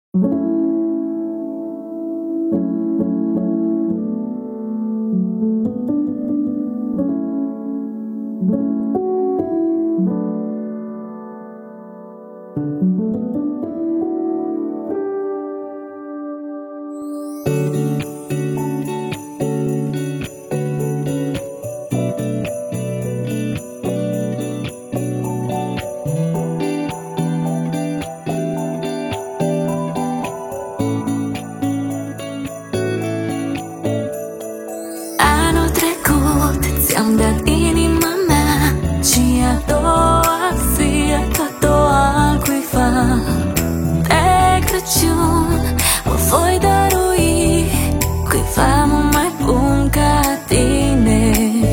Anul trecut ți-am dat inima mea și a doua zi a dat-o altcuiva. Pe Crăciun mă voi dărui cuiva mult mai bun ca tine.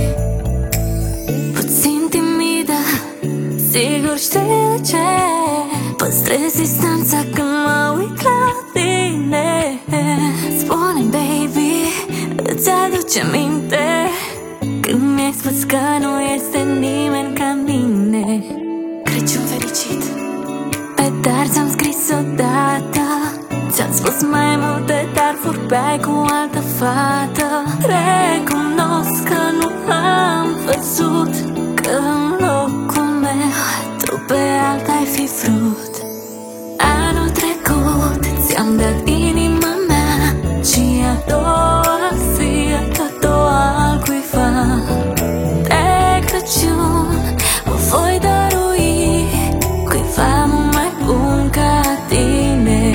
Puțin timidă, sigur știi de ce. Păstrez distanța când mă uit la tine. Spune-mi, baby, îți aduce minte când mi-ai spus că nu este nimeni ca mine? Crăciun fericit. Pe dar ți-am scris odată, ți-am spus mai multe, dar vorbeai cu altă fată. Recunosc că nu am văzut că în locul meu tu pe alta ai fi vrut. Anul trecut ți-am dat inima mea și a doua zi a dat-o altcuiva. Pe Crăciun mă voi dărui cuiva mult mai bun ca tine.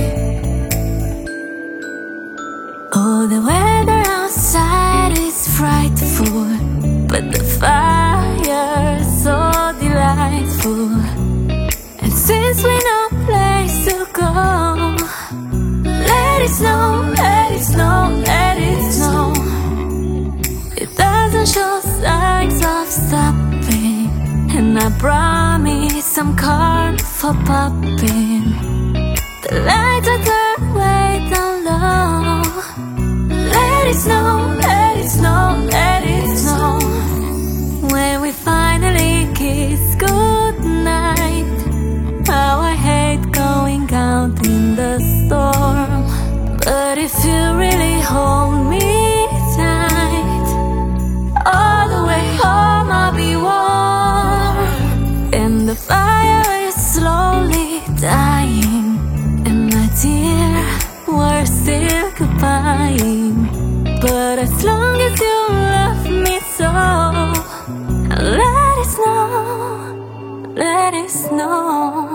Oh, the weather outside is frightful, but the fire so delightful. And since we know place to go, let it snow, let it snow, let it snow. It doesn't show signs of stopping, and I promise I'm calm for popping. The lights are turned way down low. Let it snow, let it snow, let it snow. When we finally kiss goodnight, how I hate going out in the storm. But if you really hold me tight, all the way home I'll be warm. And the fire is slowly dying, and my dear, we're still goodbying. But as long as you love me so, let it snow, let it snow.